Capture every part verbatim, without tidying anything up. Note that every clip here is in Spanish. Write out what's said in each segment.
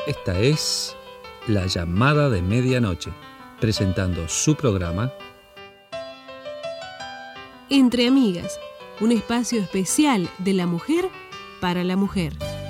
Esta es La Llamada de Medianoche, presentando su programa Entre Amigas, un espacio especial de la mujer para la mujer.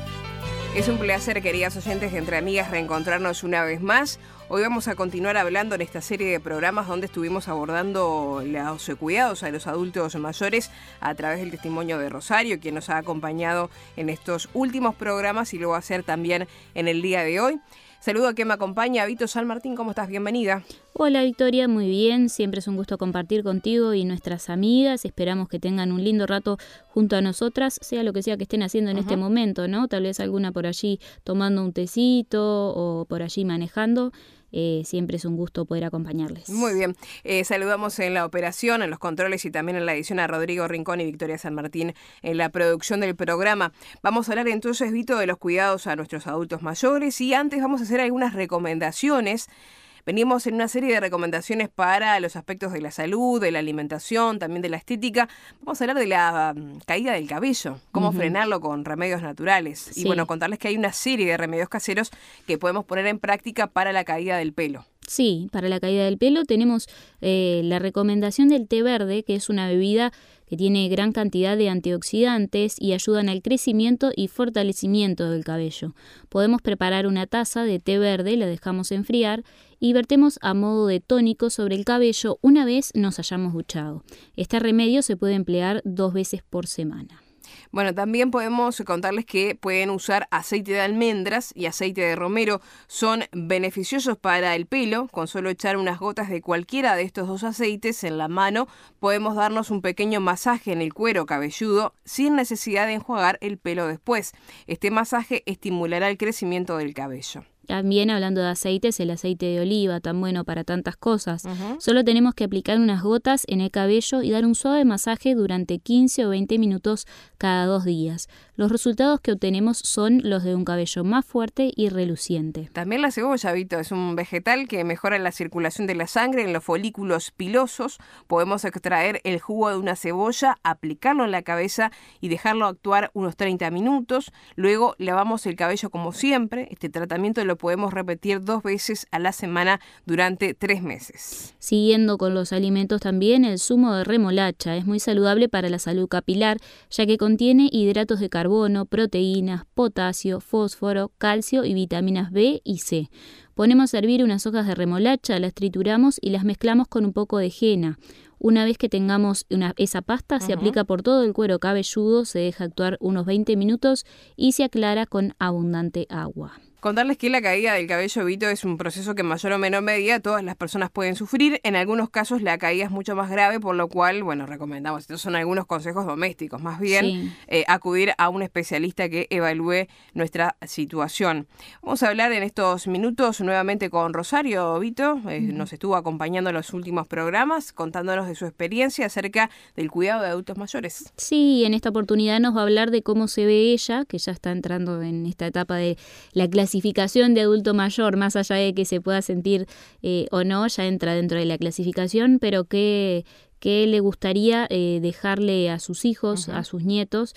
Es un placer, queridas oyentes de Entre Amigas, reencontrarnos una vez más. Hoy vamos a continuar hablando en esta serie de programas donde estuvimos abordando los cuidados a los adultos mayores a través del testimonio de Rosario, quien nos ha acompañado en estos últimos programas y lo va a hacer también en el día de hoy. Saludo a quien me acompaña, Vito San Martín, ¿cómo estás? Bienvenida. Hola Victoria, muy bien, siempre es un gusto compartir contigo y nuestras amigas, esperamos que tengan un lindo rato junto a nosotras, sea lo que sea que estén haciendo en uh-huh. este momento, ¿no? Tal vez alguna por allí tomando un tecito o por allí manejando. Eh, siempre es un gusto poder acompañarles. Muy bien, eh, saludamos en la operación, en los controles y también en la edición a Rodrigo Rincón y Victoria San Martín en la producción del programa. Vamos a hablar entonces, Vito, de los cuidados a nuestros adultos mayores y antes vamos a hacer algunas recomendaciones. Venimos en una serie de recomendaciones para los aspectos de la salud, de la alimentación, también de la estética. Vamos a hablar de la um, caída del cabello, cómo uh-huh. frenarlo con remedios naturales. Sí. Y bueno, contarles que hay una serie de remedios caseros que podemos poner en práctica para la caída del pelo. Sí, para la caída del pelo tenemos eh, la recomendación del té verde, que es una bebida que tiene gran cantidad de antioxidantes y ayudan al crecimiento y fortalecimiento del cabello. Podemos preparar una taza de té verde, la dejamos enfriar y vertemos a modo de tónico sobre el cabello una vez nos hayamos duchado. Este remedio se puede emplear dos veces por semana. Bueno, también podemos contarles que pueden usar aceite de almendras y aceite de romero. Son beneficiosos para el pelo. Con solo echar unas gotas de cualquiera de estos dos aceites en la mano, podemos darnos un pequeño masaje en el cuero cabelludo sin necesidad de enjuagar el pelo después. Este masaje estimulará el crecimiento del cabello. También hablando de aceites, el aceite de oliva, tan bueno para tantas cosas. Uh-huh. Solo tenemos que aplicar unas gotas en el cabello y dar un suave masaje durante quince o veinte minutos cada dos días. Los resultados que obtenemos son los de un cabello más fuerte y reluciente. También la cebolla, Vito, es un vegetal que mejora la circulación de la sangre en los folículos pilosos. Podemos extraer el jugo de una cebolla, aplicarlo en la cabeza y dejarlo actuar unos treinta minutos. Luego lavamos el cabello como siempre. Este tratamiento lo podemos repetir dos veces a la semana durante tres meses. Siguiendo con los alimentos también, el zumo de remolacha es muy saludable para la salud capilar, ya que contiene hidratos de carbono, proteínas, potasio, fósforo, calcio y vitaminas B y C. Ponemos a hervir unas hojas de remolacha, las trituramos y las mezclamos con un poco de henna. Una vez que tengamos una, esa pasta, uh-huh. se aplica por todo el cuero cabelludo, se deja actuar unos veinte minutos y se aclara con abundante agua. Contarles que la caída del cabello, Vito, es un proceso que en mayor o menor medida todas las personas pueden sufrir. En algunos casos la caída es mucho más grave, por lo cual, bueno, recomendamos, estos son algunos consejos domésticos, más bien sí. eh, acudir a un especialista que evalúe nuestra situación. Vamos a hablar en estos minutos nuevamente con Rosario, Vito, eh, uh-huh. nos estuvo acompañando en los últimos programas, contándonos de su experiencia acerca del cuidado de adultos mayores. Sí, en esta oportunidad nos va a hablar de cómo se ve ella, que ya está entrando en esta etapa de la clasificación de adulto mayor, más allá de que se pueda sentir eh, o no, ya entra dentro de la clasificación, pero que, que le gustaría eh, dejarle a sus hijos, uh-huh. a sus nietos,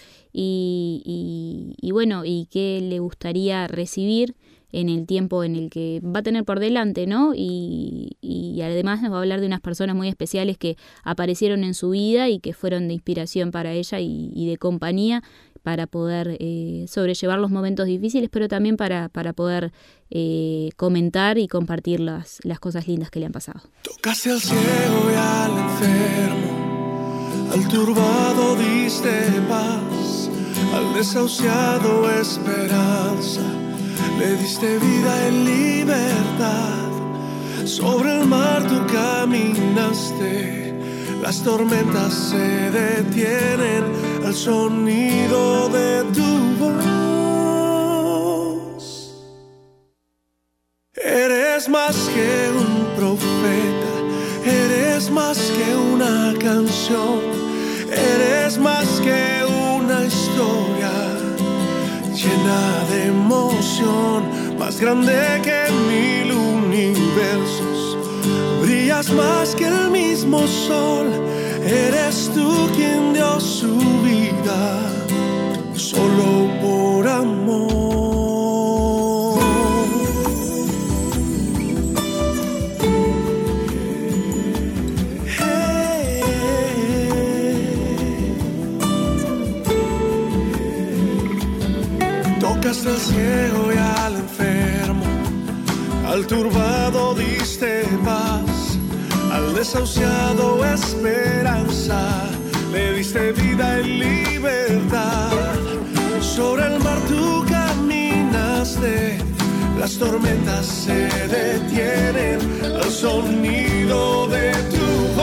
y, y, y bueno, y qué le gustaría recibir en el tiempo en el que va a tener por delante, ¿no? Y, y además nos va a hablar de unas personas muy especiales que aparecieron en su vida y que fueron de inspiración para ella y, y de compañía para poder eh, sobrellevar los momentos difíciles, pero también para, para poder eh, comentar y compartir las, las cosas lindas que le han pasado. Tocaste al ciego y al enfermo, al turbado diste paz, al desahuciado esperanza, le diste vida en libertad. Sobre el mar tú caminaste, las tormentas se detienen al sonido de tu voz. Eres más que un profeta, eres más que una canción, eres más que una historia llena de emoción, más grande que mil universos. Brillas más que el mismo sol, eres tú quien dio su vida solo por amor. al turbado diste paz, al desahuciado esperanza, le diste vida y libertad. Sobre el mar tú caminaste, las tormentas se detienen al sonido de tu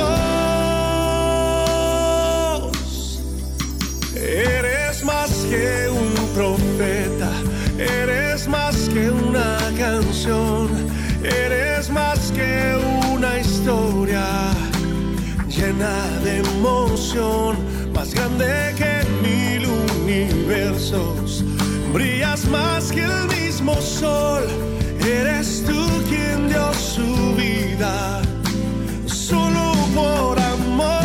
voz. Eres más que un profeta, eres más que una canción, eres más que una historia llena de emoción, más grande que mil universos. Brillas más que el mismo sol, eres tú quien dio su vida solo por amor.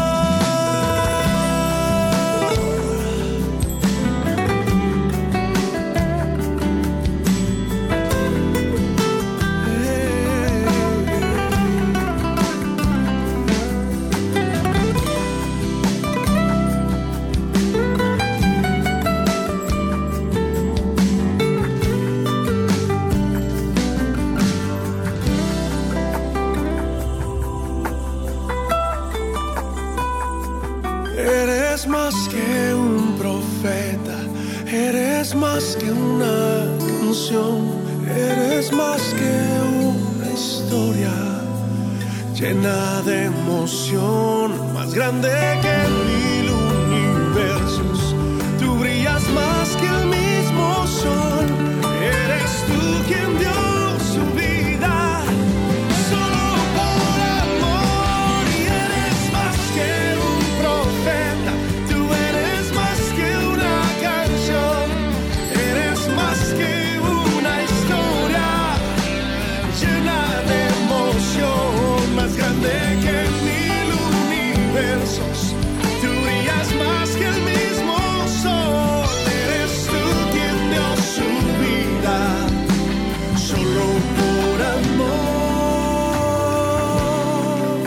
Eres más que un profeta, eres más que una canción, eres más que una historia llena de emoción, más grande que mil universos. Tú brillas más que el mismo sol, eres tú quien dio su vida solo por amor. Y eres más que un profeta, tú eres más que una canción, eres más que una historia llena de emoción, más grande que mil universos. Tú brillas más que el mismo sol, eres tú quien dio su vida solo por amor,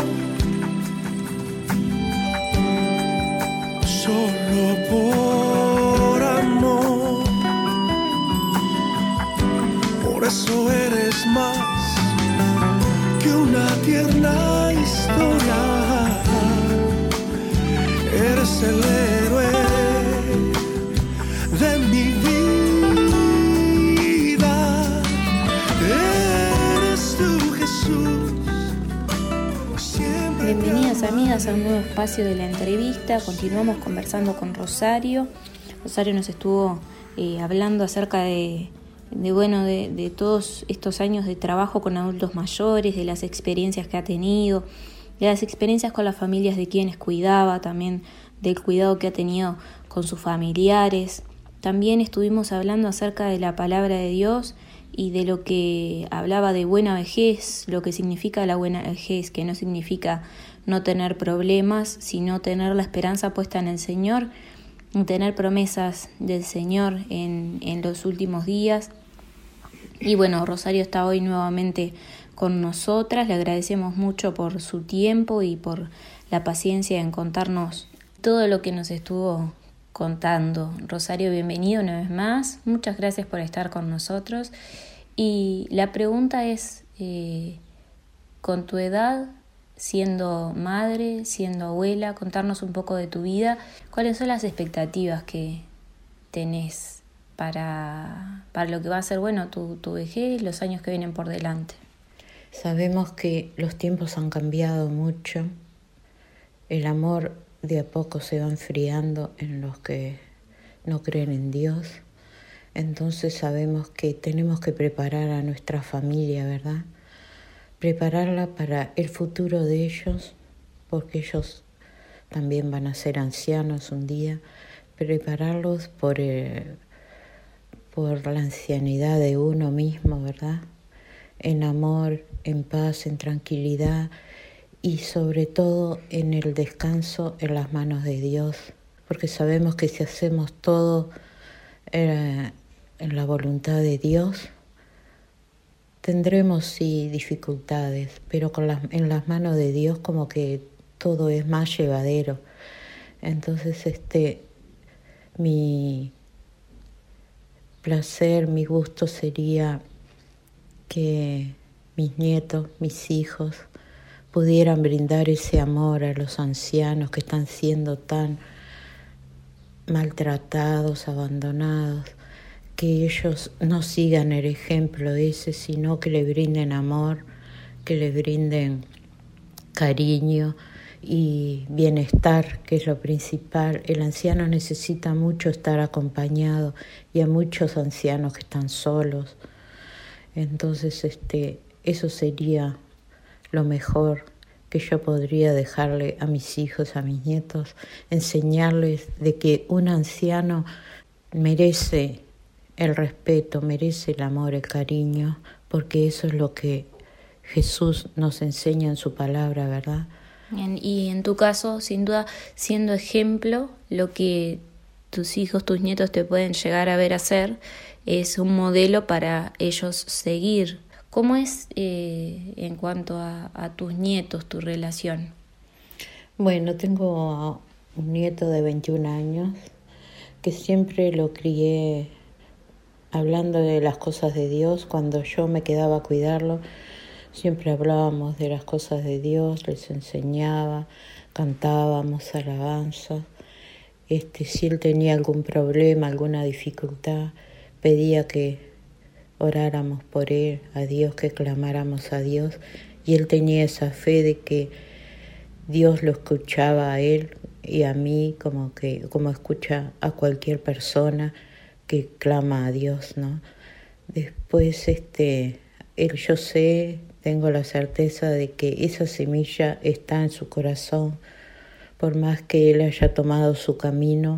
solo por amor. Por eso eres más que una tierna historia, eres el héroe de mi vida, eres tú, Jesús. Siempre Bienvenidas amigas a un nuevo espacio de la entrevista. Continuamos conversando con Rosario. Rosario nos estuvo eh, hablando acerca de, de, bueno, de, de todos estos años de trabajo con adultos mayores, de las experiencias que ha tenido, de las experiencias con las familias de quienes cuidaba, también del cuidado que ha tenido con sus familiares. También estuvimos hablando acerca de la palabra de Dios y de lo que hablaba de buena vejez, lo que significa la buena vejez, que no significa no tener problemas, sino tener la esperanza puesta en el Señor, tener promesas del Señor en, en los últimos días. Y bueno, Rosario está hoy nuevamente con nosotras, le agradecemos mucho por su tiempo y por la paciencia en contarnos todo lo que nos estuvo contando. Rosario, bienvenido una vez más, muchas gracias por estar con nosotros. Y la pregunta es, eh, con tu edad, siendo madre, siendo abuela, contarnos un poco de tu vida, ¿cuáles son las expectativas que tenés para, para lo que va a ser, bueno, tu, tu vejez y los años que vienen por delante? Sabemos que los tiempos han cambiado mucho, el amor de a poco se va enfriando en los que no creen en Dios, entonces sabemos que tenemos que preparar a nuestra familia, ¿verdad? Prepararla para el futuro de ellos, porque ellos también van a ser ancianos un día, prepararlos por, el, por la ancianidad de uno mismo, ¿verdad? En amor, en paz, en tranquilidad y sobre todo en el descanso en las manos de Dios, porque sabemos que si hacemos todo eh, en la voluntad de Dios, tendremos sí dificultades, pero con las, en las manos de Dios como que todo es más llevadero. Entonces este mi placer, mi gusto sería que mis nietos, mis hijos, pudieran brindar ese amor a los ancianos que están siendo tan maltratados, abandonados, que ellos no sigan el ejemplo ese, sino que le brinden amor, que le brinden cariño y bienestar, que es lo principal. El anciano necesita mucho estar acompañado y hay muchos ancianos que están solos. Entonces, este, eso sería lo mejor que yo podría dejarle a mis hijos, a mis nietos, enseñarles de que un anciano merece el respeto, merece el amor, el cariño, porque eso es lo que Jesús nos enseña en su palabra, ¿verdad? Bien, y en tu caso, sin duda, siendo ejemplo, lo que tus hijos, tus nietos te pueden llegar a ver hacer es un modelo para ellos seguir. ¿Cómo es eh, en cuanto a, a tus nietos, tu relación? Bueno, tengo un nieto de veintiún años que siempre lo crié hablando de las cosas de Dios. Cuando yo me quedaba a cuidarlo, siempre hablábamos de las cosas de Dios, les enseñaba, cantábamos alabanzas. Este, si él tenía algún problema, alguna dificultad, pedía que oráramos por él, a Dios, que clamáramos a Dios, y él tenía esa fe de que Dios lo escuchaba a él y a mí, como que como escucha a cualquier persona que clama a Dios, ¿no? Después, este, él, yo sé, tengo la certeza de que esa semilla está en su corazón, por más que él haya tomado su camino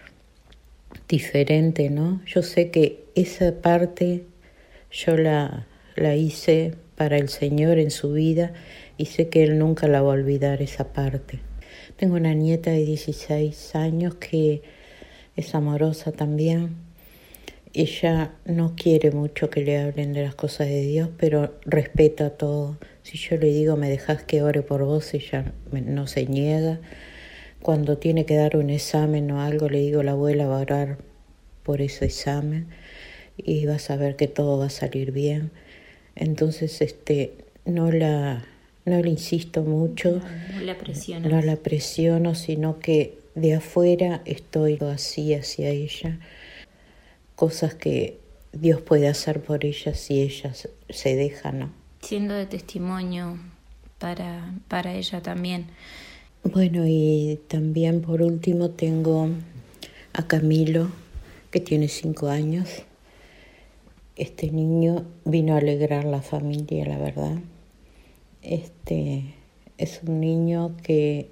diferente, ¿no? Yo sé que esa parte yo la, la hice para el Señor en su vida y sé que Él nunca la va a olvidar, esa parte. Tengo una nieta de dieciséis años que es amorosa también. Ella no quiere mucho que le hablen de las cosas de Dios, pero respeta todo. Si yo le digo, me dejas que ore por vos, ella no se niega. Cuando tiene que dar un examen o algo, le digo, la abuela va a orar por ese examen y vas a ver que todo va a salir bien. Entonces, este, no la, no le insisto mucho, no, no la presiono, no la presiono, sino que de afuera estoy así hacia ella, cosas que Dios puede hacer por ella si ella se deja, ¿no? Siendo de testimonio para, para ella también. Bueno, y también por último tengo a Camilo, que tiene cinco años. Este niño vino a alegrar la familia, la verdad. Este es un niño que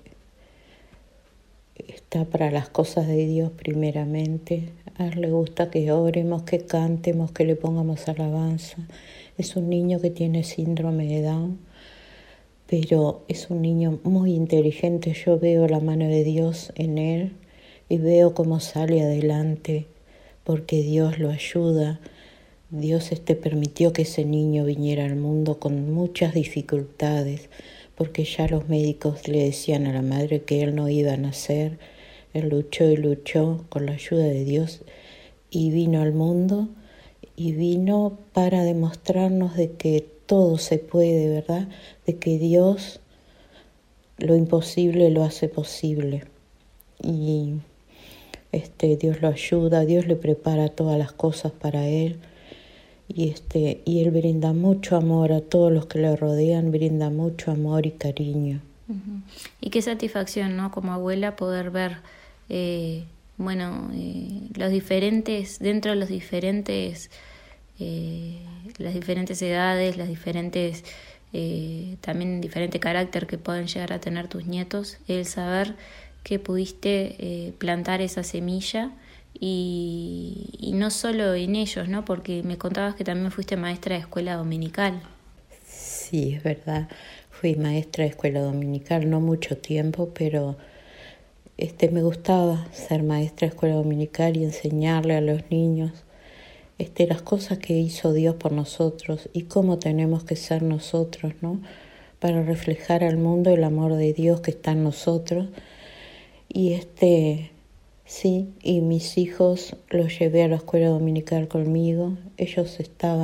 está para las cosas de Dios primeramente. A él le gusta que oremos, que cantemos, que le pongamos alabanza. Es un niño que tiene síndrome de Down, pero es un niño muy inteligente. Yo veo la mano de Dios en él y veo cómo sale adelante porque Dios lo ayuda. Dios este permitió que ese niño viniera al mundo con muchas dificultades, porque ya los médicos le decían a la madre que él no iba a nacer. Él luchó y luchó con la ayuda de Dios y vino al mundo, y vino para demostrarnos de que todo se puede, ¿verdad? De que Dios lo imposible lo hace posible. Y este, Dios lo ayuda, Dios le prepara todas las cosas para él. Y, este, y él brinda mucho amor a todos los que le rodean, brinda mucho amor y cariño. Uh-huh. Y qué satisfacción, ¿no? Como abuela poder ver, eh, bueno, eh, los diferentes, dentro de los diferentes, eh, las diferentes edades, las diferentes, eh, también diferente carácter que pueden llegar a tener tus nietos, el saber que pudiste eh, plantar esa semilla. Y, y no solo en ellos, ¿no? Porque me contabas que también fuiste maestra de escuela dominical. Sí, es verdad. Fui maestra de escuela dominical, no mucho tiempo, pero este, me gustaba ser maestra de escuela dominical y enseñarle a los niños este, las cosas que hizo Dios por nosotros y cómo tenemos que ser nosotros, ¿no? Para reflejar al mundo el amor de Dios que está en nosotros. Y este... Sí, y mis hijos los llevé a la escuela dominical conmigo. Ellos estaban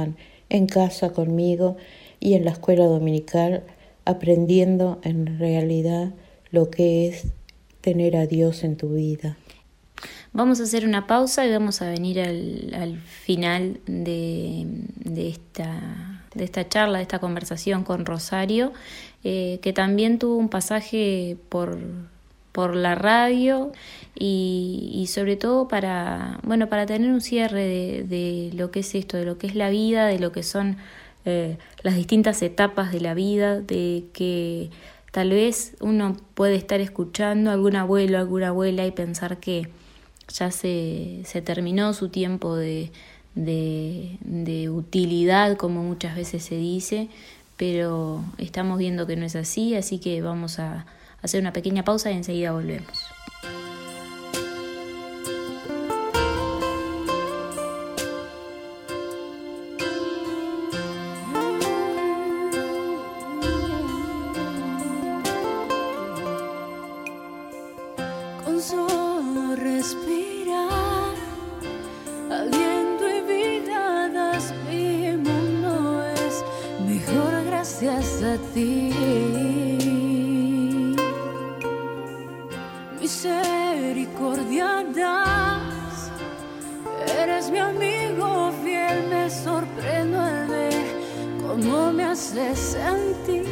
en casa conmigo y en la escuela dominical, aprendiendo en realidad lo que es tener a Dios en tu vida. Vamos a hacer una pausa y vamos a venir al, al final de, de, esta, de esta charla, de esta conversación con Rosario, eh, que también tuvo un pasaje por, por la radio y, y sobre todo para, bueno, para tener un cierre de, de lo que es esto, de lo que es la vida, de lo que son eh, las distintas etapas de la vida, de que tal vez uno puede estar escuchando a algún abuelo, alguna abuela y pensar que ya se, se terminó su tiempo de, de, de utilidad, como muchas veces se dice, pero estamos viendo que no es así, así que vamos a hacer una pequeña pausa y enseguida volvemos. Misericordia das, eres mi amigo fiel, me sorprendo al ver cómo me haces sentir.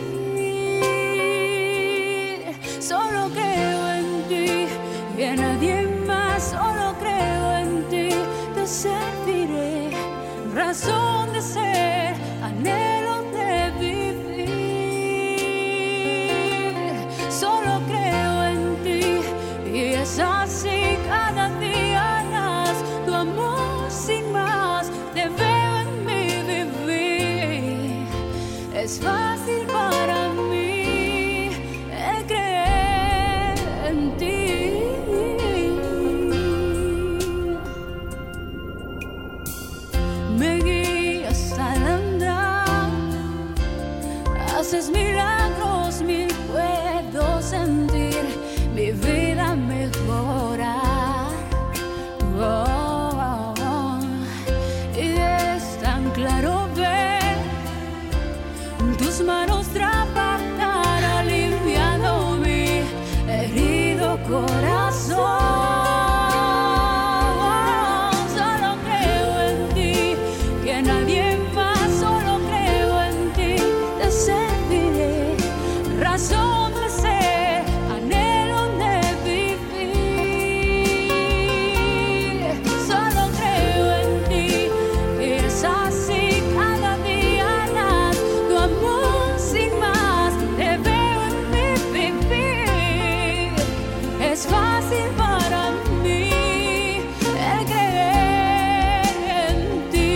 Solo creo en ti y en nadie más, solo creo en ti, te serviré, razón de ser, anhelo de vivir. Solo creo en ti y es así cada día más, tu amor sin más, te veo en mi vivir. Es fácil para mí el creer en ti. Me guías al andar, haces milagros, mil puedo sentir mi vida mejorar. Oh, oh, oh. Y es tan claro ver tus manos trabajar, aliviando mi herido corazón. Solo creo en ti, que nadie más, solo creo en ti, te serviré, razón de ser, anhelo de vivir. Solo creo en ti, y es así cada día más, tu amor sin más, te veo en mi vivir. Es fácil para mí el creer en ti.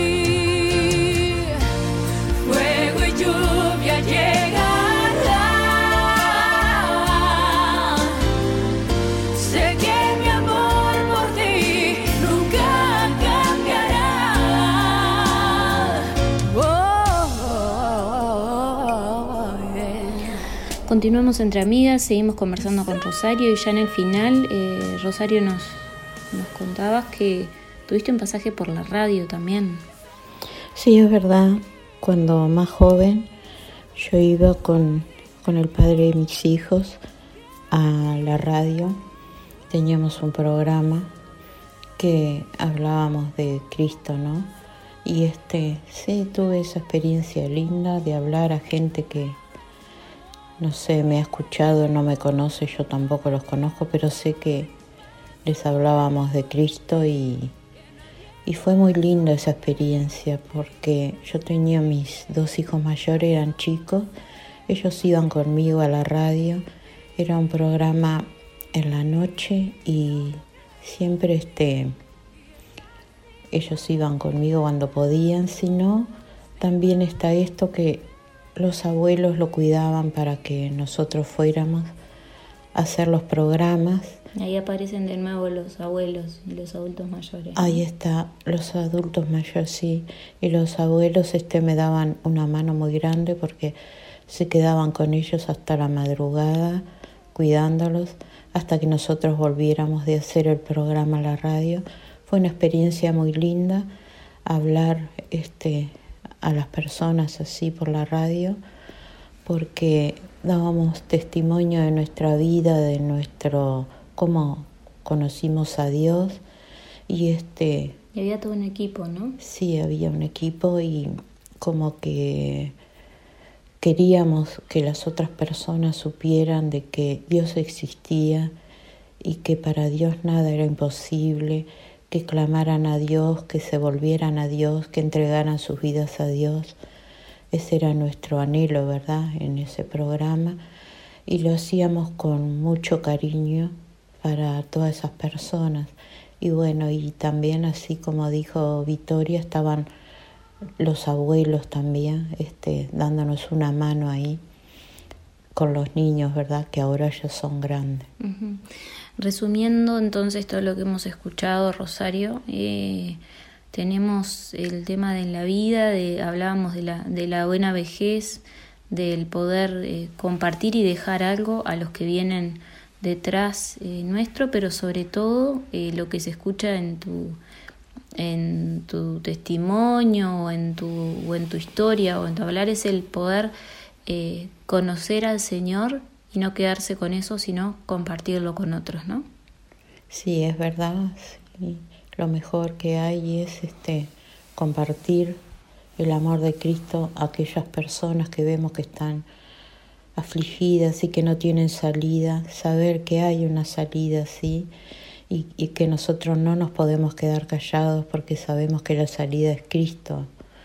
Fuego y lluvia llegarán. Sé que mi amor por ti nunca cambiará. Oh, oh, oh, yeah. Continuamos entre amigas, seguimos conversando con Rosario y ya en el final, eh, Rosario, nos, nos contabas que tuviste un pasaje por la radio también. Sí, es verdad. Cuando más joven yo iba con, con el padre de mis hijos a la radio. Teníamos un programa que hablábamos de Cristo, ¿no? Y este, sí, tuve esa experiencia linda de hablar a gente que, no sé, me ha escuchado, no me conoce, yo tampoco los conozco, pero sé que les hablábamos de Cristo y, y fue muy linda esa experiencia porque yo tenía mis dos hijos mayores, eran chicos, ellos iban conmigo a la radio, era un programa en la noche y siempre este, ellos iban conmigo cuando podían, si no, también está esto que los abuelos lo cuidaban para que nosotros fuéramos a hacer los programas. Ahí aparecen de nuevo los abuelos y los adultos mayores, ¿no? Ahí está, los adultos mayores, sí. Y los abuelos este, me daban una mano muy grande porque se quedaban con ellos hasta la madrugada, cuidándolos, hasta que nosotros volviéramos de hacer el programa a la radio. Fue una experiencia muy linda, hablar este, a las personas así por la radio, porque dábamos testimonio de nuestra vida, de nuestro cómo conocimos a Dios. Y este y había todo un equipo, ¿no? Sí, había un equipo y como que queríamos que las otras personas supieran de que Dios existía y que para Dios nada era imposible, que clamaran a Dios, que se volvieran a Dios, que entregaran sus vidas a Dios. Ese era nuestro anhelo, ¿verdad?, en ese programa, y lo hacíamos con mucho cariño para todas esas personas. Y bueno, y también, así como dijo Victoria, estaban los abuelos también este, dándonos una mano ahí con los niños, ¿verdad?, que ahora ya son grandes. Uh-huh. Resumiendo entonces todo lo que hemos escuchado, Rosario, eh, tenemos el tema de la vida, de, hablábamos de la, de la buena vejez, del poder eh, compartir y dejar algo a los que vienen detrás eh, nuestro, pero sobre todo eh, lo que se escucha en tu en tu testimonio o en tu, o en tu historia o en tu hablar es el poder eh, conocer al Señor y no quedarse con eso, sino compartirlo con otros, ¿no? Sí, es verdad. Sí. Lo mejor que hay es este compartir el amor de Cristo a aquellas personas que vemos que están afligidas y que no tienen salida, saber que hay una salida, sí, y, y que nosotros no nos podemos quedar callados porque sabemos que la salida es Cristo.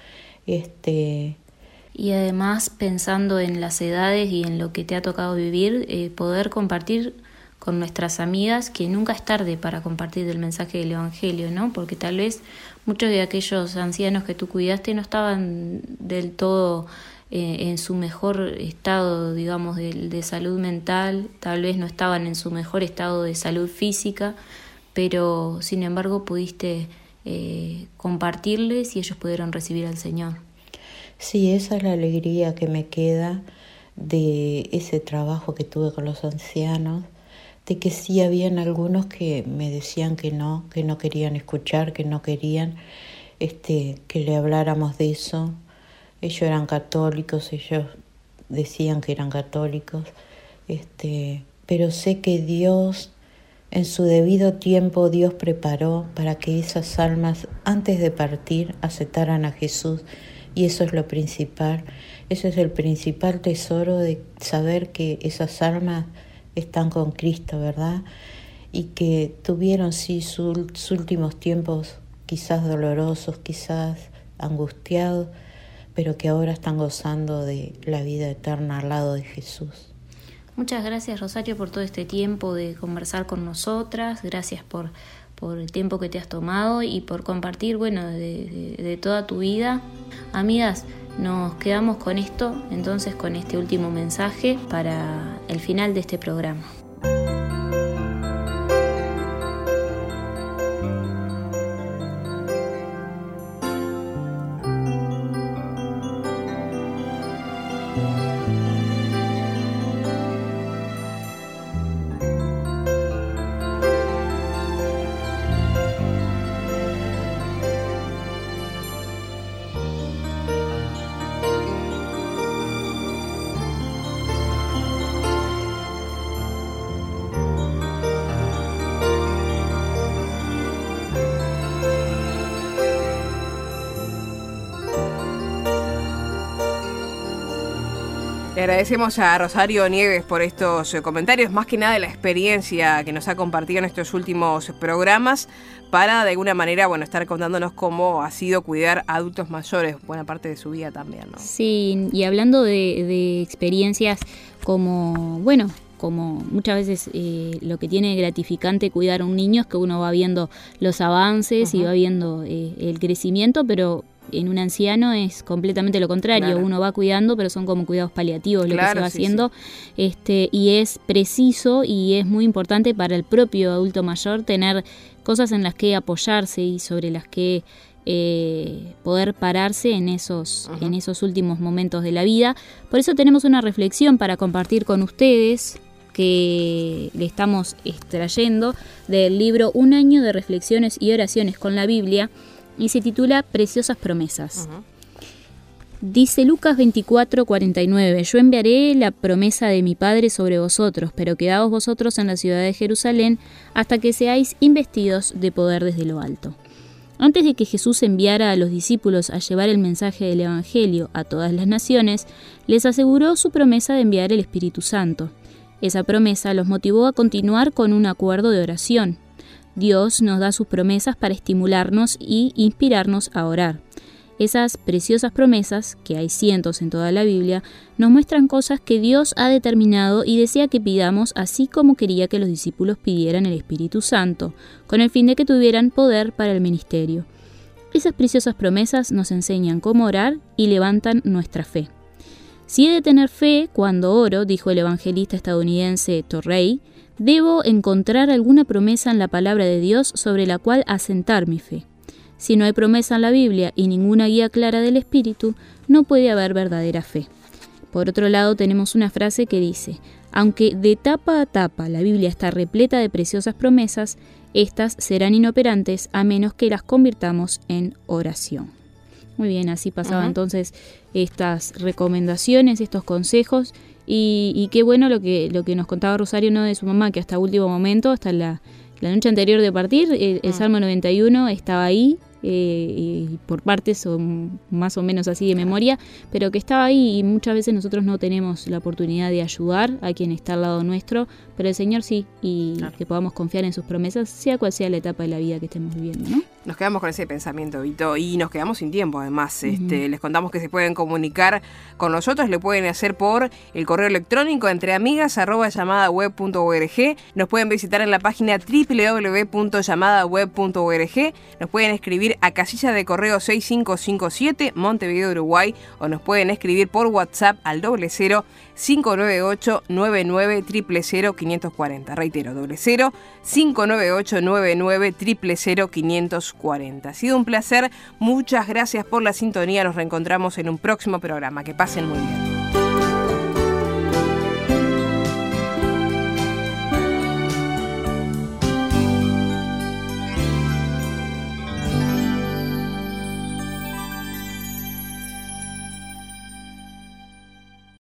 Este... Y además, pensando en las edades y en lo que te ha tocado vivir, eh, poder compartir con nuestras amigas, que nunca es tarde para compartir el mensaje del Evangelio, ¿no? Porque tal vez muchos de aquellos ancianos que tú cuidaste no estaban del todo eh, en su mejor estado, digamos, de, de salud mental, tal vez no estaban en su mejor estado de salud física, pero sin embargo pudiste eh, compartirles y ellos pudieron recibir al Señor. Sí, esa es la alegría que me queda de ese trabajo que tuve con los ancianos, de que sí habían algunos que me decían que no, que no querían escuchar, que no querían este, que le habláramos de eso. Ellos eran católicos, ellos decían que eran católicos, este, pero sé que Dios, en su debido tiempo, Dios preparó para que esas almas, antes de partir, aceptaran a Jesús. Y eso es lo principal, eso es el principal tesoro de saber que esas almas están con Cristo, ¿verdad? Y que tuvieron, sí, sus, sus últimos tiempos quizás dolorosos, quizás angustiados, pero que ahora están gozando de la vida eterna al lado de Jesús. Muchas gracias, Rosario, por todo este tiempo de conversar con nosotras. Gracias por, por el tiempo que te has tomado y por compartir, bueno, de, de, de toda tu vida. Amigas, nos quedamos con esto, entonces, con este último mensaje para el final de este programa. Le agradecemos a Rosario Nieves por estos comentarios, más que nada de la experiencia que nos ha compartido en estos últimos programas, para de alguna manera, bueno, estar contándonos cómo ha sido cuidar a adultos mayores, buena parte de su vida también, ¿no? Sí, y hablando de, de experiencias como, bueno, como muchas veces eh, lo que tiene gratificante cuidar a un niño es que uno va viendo los avances, uh-huh, y va viendo eh, el crecimiento, pero en un anciano es completamente lo contrario. Claro. Uno va cuidando, pero son como cuidados paliativos lo, claro, que se va sí, haciendo, sí. Este, y es preciso y es muy importante para el propio adulto mayor tener cosas en las que apoyarse y sobre las que eh, poder pararse en esos, uh-huh, en esos últimos momentos de la vida. Por eso tenemos una reflexión para compartir con ustedes, que le estamos extrayendo del libro Un año de reflexiones y oraciones con la Biblia, y se titula Preciosas promesas. Uh-huh. Dice Lucas veinticuatro, cuarenta y nueve, yo enviaré la promesa de mi Padre sobre vosotros, pero quedaos vosotros en la ciudad de Jerusalén hasta que seáis investidos de poder desde lo alto. Antes de que Jesús enviara a los discípulos a llevar el mensaje del Evangelio a todas las naciones, les aseguró su promesa de enviar el Espíritu Santo. Esa promesa los motivó a continuar con un acuerdo de oración. Dios nos da sus promesas para estimularnos y inspirarnos a orar. Esas preciosas promesas, que hay cientos en toda la Biblia, nos muestran cosas que Dios ha determinado y desea que pidamos, así como quería que los discípulos pidieran el Espíritu Santo, con el fin de que tuvieran poder para el ministerio. Esas preciosas promesas nos enseñan cómo orar y levantan nuestra fe. Si he de tener fe cuando oro, dijo el evangelista estadounidense Torrey, debo encontrar alguna promesa en la palabra de Dios sobre la cual asentar mi fe. Si no hay promesa en la Biblia y ninguna guía clara del Espíritu, no puede haber verdadera fe. Por otro lado, tenemos una frase que dice, aunque de tapa a tapa la Biblia está repleta de preciosas promesas, estas serán inoperantes a menos que las convirtamos en oración. Muy bien, así pasaban uh-huh. entonces estas recomendaciones, estos consejos, y, y qué bueno lo que, lo que nos contaba Rosario, ¿no?, de su mamá, que hasta último momento, hasta la, la noche anterior de partir, el, el uh-huh. Salmo noventa y uno estaba ahí, Eh, y por partes o más o menos así de memoria, pero que estaba ahí, y muchas veces nosotros no tenemos la oportunidad de ayudar a quien está al lado nuestro, pero el Señor sí, y claro. que podamos confiar en sus promesas, sea cual sea la etapa de la vida que estemos viviendo, ¿no? Nos quedamos con ese pensamiento, Vito, y nos quedamos sin tiempo además. Uh-huh. Este, les contamos que se pueden comunicar con nosotros, le pueden hacer por el correo electrónico entreamigas arroba llamadaweb punto org, nos pueden visitar en la página doble u doble u doble u punto llamadaweb punto org, nos pueden escribir a casilla de correo seis cinco cinco siete, Montevideo, Uruguay, o nos pueden escribir por WhatsApp al doble cero cinco nueve ocho nueve nueve cero cero cero quinientos cuarenta. Reitero, doble cero cinco nueve ocho nueve nueve cero cero cero quinientos cuarenta. Ha sido un placer, muchas gracias por la sintonía, nos reencontramos en un próximo programa. Que pasen muy bien.